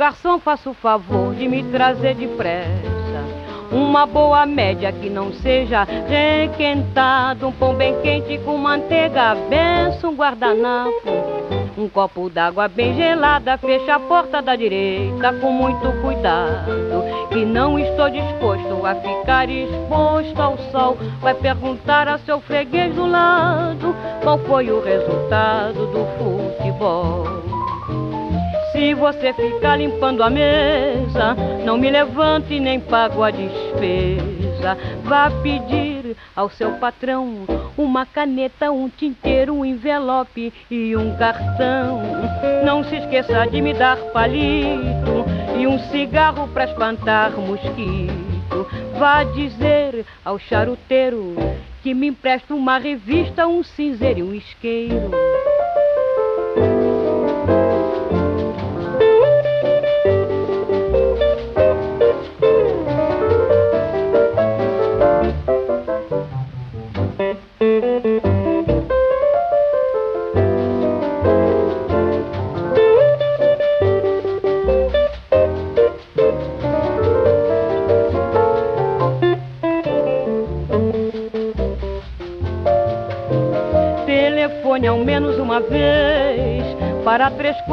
garçom, faça o favor de me trazer depressa uma boa média que não seja requentado, um pão bem quente com manteiga, benção, um guardanapo, um copo d'água bem gelada, fecha a porta da direita com muito cuidado, que não estou disposto a ficar exposto ao sol. Vai perguntar a seu freguês do lado qual foi o resultado do futebol. Se você ficar limpando a mesa, não me levante nem pago a despesa. Vá pedir ao seu patrão uma caneta, um tinteiro, um envelope e um cartão. Não se esqueça de me dar palito e um cigarro para espantar mosquito. Vá dizer ao charuteiro que me empresta uma revista, um cinzeiro e um isqueiro. Telefone ao menos uma vez para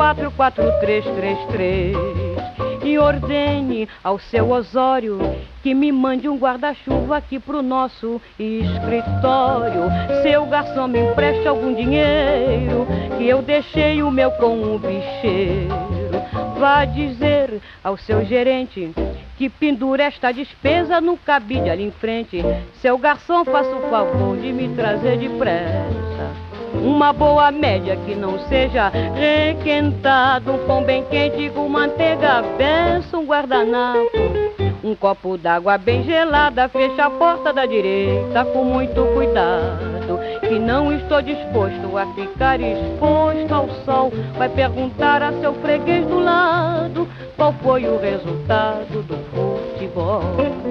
344333 e ordene ao seu Osório que me mande um guarda-chuva aqui pro nosso escritório. Seu garçom, me empreste algum dinheiro, que eu deixei o meu com o bicheiro. Vá dizer ao seu gerente que pendura esta despesa no cabide ali em frente. Seu garçom, faça o favor de me trazer depressa uma boa média que não seja requentado, um pão bem quente com manteiga, benção, um guardanapo, um copo d'água bem gelada, fecha a porta da direita com muito cuidado, que não estou disposto a ficar exposto ao sol. Vai perguntar a seu freguês do lado qual foi o resultado do futebol.